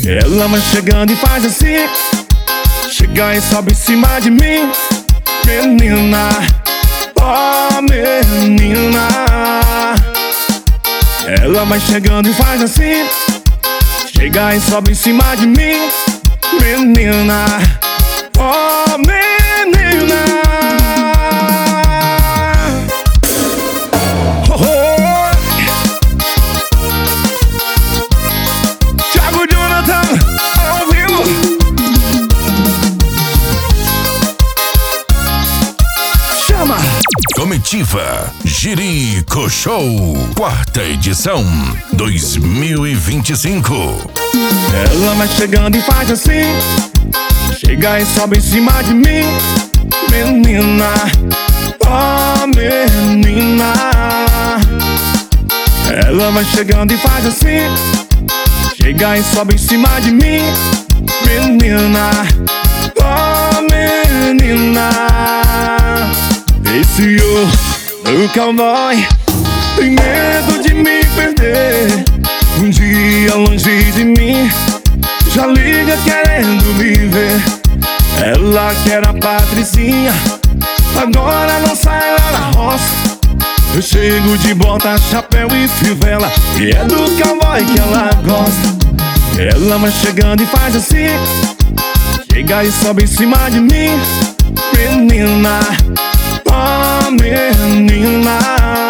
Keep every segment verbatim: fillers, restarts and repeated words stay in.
Ela vai chegando e faz assim, chega e sobe em cima de mim. Menina, oh menina. Ela vai chegando e faz assim, chega e sobe em cima de mim. Menina, oh menina. Oh, oh. Thiago Jonathan ao vivo. Chama! Comitiva Jerico Show, quarta edição dois mil e vinte e cinco. Ela vai chegando e faz assim, chega e sobe em cima de mim. Menina, oh menina. Ela vai chegando e faz assim, chega e sobe em cima de mim. Menina, oh menina. Esse eu, o cowboy, tem medo de me perder. Um dia longe de mim, já liga querendo me ver. Ela quer a Patricinha, agora não sai lá na roça. Eu chego de bota, chapéu e fivela, e é do cowboy que ela gosta. Ela vai chegando e faz assim, chega e sobe em cima de mim. Menina, oh menina.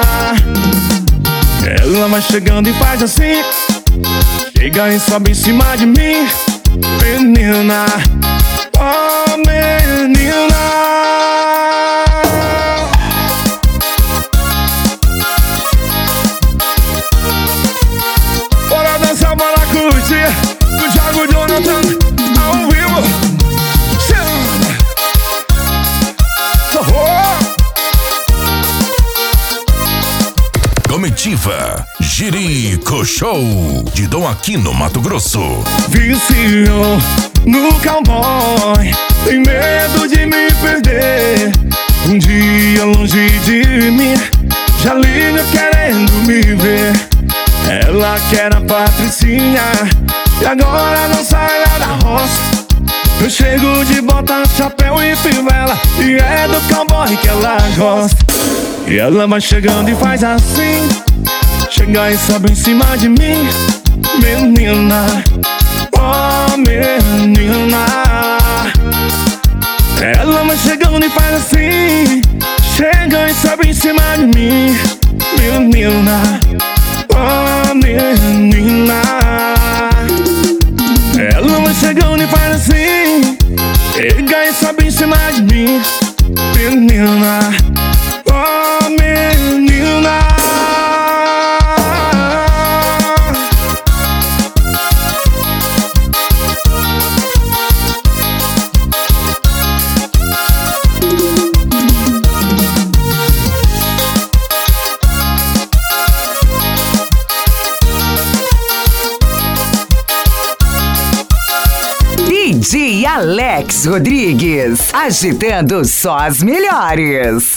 Ela vai chegando e faz assim, chega e sobe em cima de mim. Menina, oh menina. Bora dançar, bora curtir, o Thiago Jonathan ao vivo. Chama! Oh! Comitiva Jerico Show, de Dom Aquino, Mato Grosso. Viciou no cowboy, tem medo de me perder. Um dia longe de mim, já liga querendo me ver. Ela quer a Patricinha, e agora não sai lá da roça. Eu chego de bota, chapéu e fivela, e é do cowboy que ela gosta. E ela vai chegando e faz assim, chega e sobe em cima de mim. Menina, oh menina. Ela vai chegando e faz assim, chega e sobe em cima de mim. Menina, oh menina. Ela vai chegando e faz assim, chega e sobe em cima de mim. Menina, oh menina. D J Alex Rodrigues, agitando só as melhores.